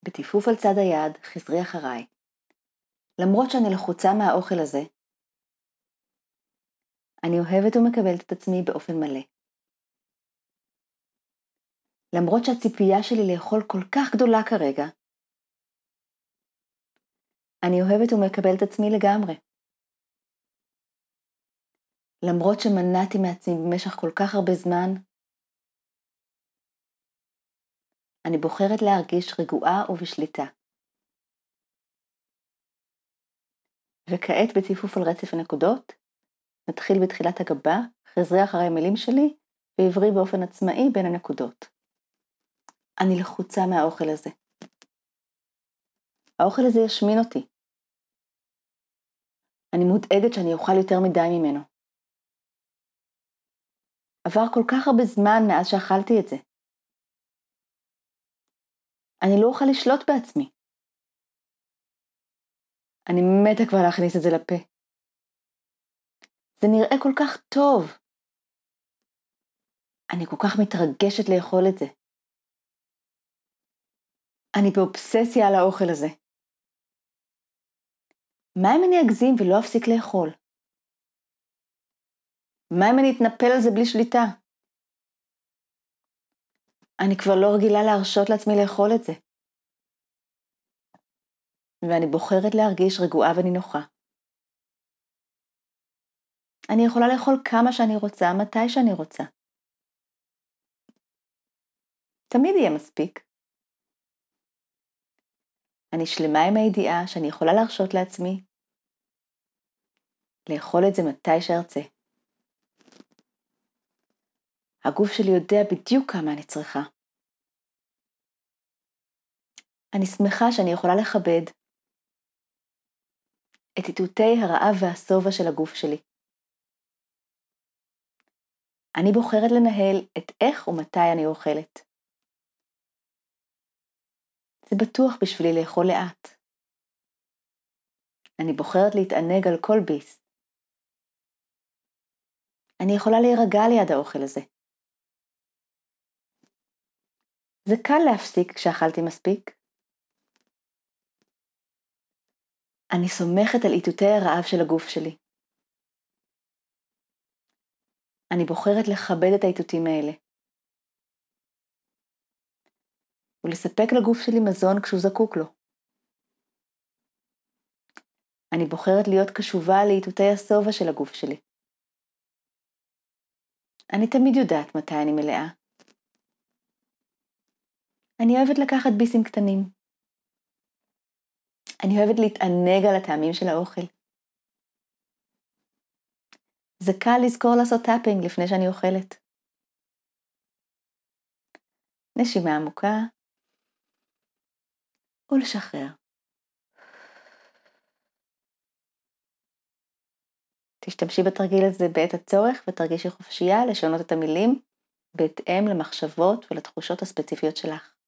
בטיפוף על צד היד, חזרי אחריי. למרות שאני לחוצה מהאוכל הזה, אני אוהבת ומקבלת את עצמי באופן מלא. למרות שהציפייה שלי לאכול כל כך גדולה כרגע, אני אוהבת ומקבלת את עצמי לגמרי. למרות שמנעתי מעצמי במשך כל כך הרבה זמן, אני בוחרת להרגיש רגועה ובשליטה. וכעת בציפוף על רצף הנקודות, נתחיל בתחילת הגבה, חזרי אחרי המילים שלי, ועברי באופן עצמאי בין הנקודות. אני לחוצה מהאוכל הזה. האוכל הזה ישמין אותי. אני מודאגת שאני אוכל יותר מדי ממנו. עבר כל כך הרבה זמן מאז שאכלתי את זה. אני לא אוכל לשלוט בעצמי. אני מתה כבר להכניס את זה לפה. זה נראה כל כך טוב. אני כל כך מתרגשת לאכול את זה. אני באובססיה על האוכל הזה. מה אם אני אגזים ולא אפסיק לאכול? מה אם אני אתנפל על זה בלי שליטה? אני כבר לא רגילה להרשות לעצמי לאכול את זה. ואני בוחרת להרגיש רגועה ונינוחה. אני יכולה לאכול כמה שאני רוצה, מתי שאני רוצה. תמיד יהיה מספיק. אני שלמה עם הידיעה שאני יכולה להרשות לעצמי לאכול את זה מתי שארצה. הגוף שלי יודע בדיוק כמה אני צריכה. אני שמחה שאני יכולה לכבד את איתותי הרעב והשובע של הגוף שלי. אני בוחרת לנהל את איך ומתי אני אוכלת. זה בטוח בשבילי לאכול לאט. אני בוחרת להתענג על כל ביס. אני יכולה להירגע ליד האוכל הזה. זה קל להפסיק כשאכלתי מספיק. אני סומכת על איתותי הרעב של הגוף שלי. אני בוחרת לכבד את האיתותים האלה. ולספק לגוף שלי מזון כשהוא זקוק לו. אני בוחרת להיות קשובה לאיתותי השובע של הגוף שלי. אני תמיד יודעת מתי אני מלאה. אני אוהבת לקחת ביסים קטנים. אני אוהבת להתענג על הטעמים של האוכל. זה קל לזכור לעשות טאפינג לפני שאני אוכלת. נשימה עמוקה. ולשחרר. תשתמשי בתרגיל הזה בעת הצורך ותרגישי חופשייה לשנות את המילים בהתאם למחשבות ולתחושות הספציפיות שלך.